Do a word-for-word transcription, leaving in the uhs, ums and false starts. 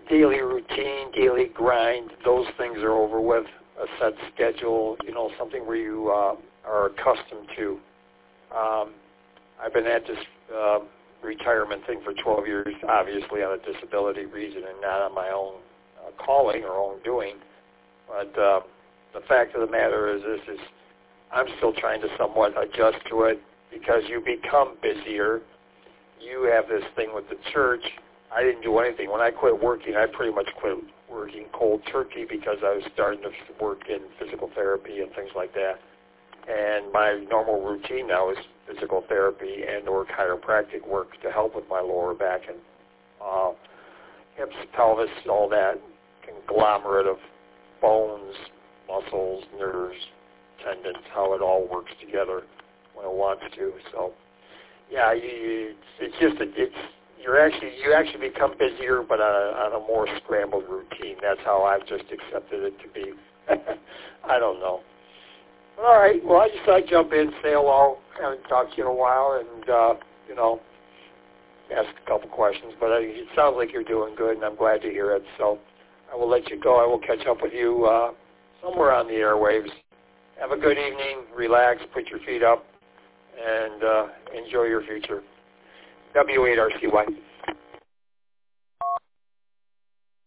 daily routine, daily grind, those things are over with. A set schedule, you know, something where you uh, are accustomed to. Um, I've been at this uh, retirement thing for twelve years, obviously on a disability reason and not on my own uh, calling or own doing. But uh, the fact of the matter is this is I'm still trying to somewhat adjust to it because you become busier. You have this thing with the church. I didn't do anything. When I quit working, I pretty much quit working cold turkey because I was starting to work in physical therapy and things like that. And my normal routine now is physical therapy and or chiropractic work to help with my lower back and uh, hips, pelvis, all that conglomerate of bones, muscles, nerves, tendons, how it all works together when it wants to. So, yeah, you, it's, it's just a, it's you're actually you actually become busier, but on a, on a more scrambled routine. That's how I've just accepted it to be. I don't know. All right. Well, I just thought I'd jump in, say hello, haven't talked to you in a while, and uh, you know, ask a couple questions. But I, it sounds like you're doing good, and I'm glad to hear it. So I will let you go. I will catch up with you uh, somewhere on the airwaves. Have a good evening. Relax. Put your feet up, and uh, enjoy your future. W eight R C Y.